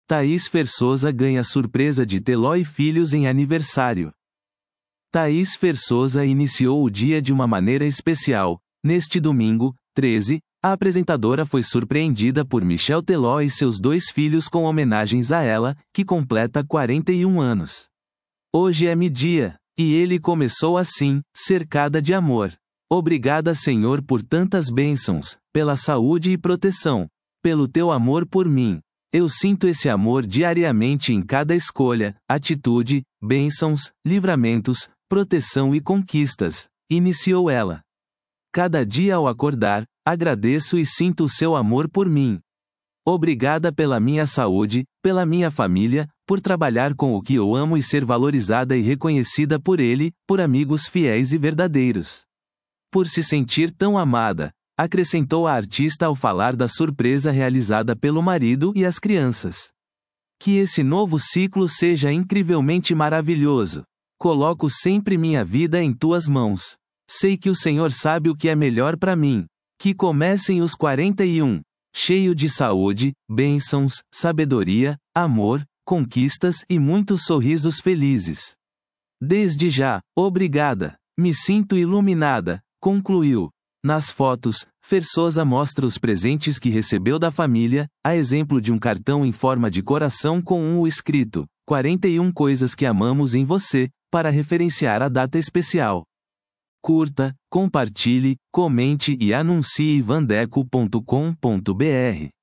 Thaís Fersosa ganha surpresa de Teló e filhos em aniversário. Thaís Fersosa iniciou o dia de uma maneira especial. Neste domingo, 13, a apresentadora foi surpreendida por Michel Teló e seus 2 filhos com homenagens a ela, que completa 41 anos. Hoje é meu dia, e ele começou assim, cercada de amor. Obrigada, Senhor, por tantas bênçãos, pela saúde e proteção, pelo teu amor por mim. Eu sinto esse amor diariamente em cada escolha, atitude, bênçãos, livramentos, proteção e conquistas, iniciou ela. Cada dia ao acordar, agradeço e sinto o seu amor por mim. Obrigada pela minha saúde, pela minha família, por trabalhar com o que eu amo e ser valorizada e reconhecida por ele, por amigos fiéis e verdadeiros. Por se sentir tão amada, acrescentou a artista ao falar da surpresa realizada pelo marido e as crianças. Que esse novo ciclo seja incrivelmente maravilhoso. Coloco sempre minha vida em tuas mãos. Sei que o Senhor sabe o que é melhor para mim. Que comecem os 41, cheio de saúde, bênçãos, sabedoria, amor, conquistas e muitos sorrisos felizes. Desde já, obrigada. Me sinto iluminada, concluiu. Nas fotos, Fersosa mostra os presentes que recebeu da família, a exemplo de um cartão em forma de coração com escrito 41 coisas que amamos em você, para referenciar a data especial. Curta, compartilhe, comente e anuncie vandeco.com.br.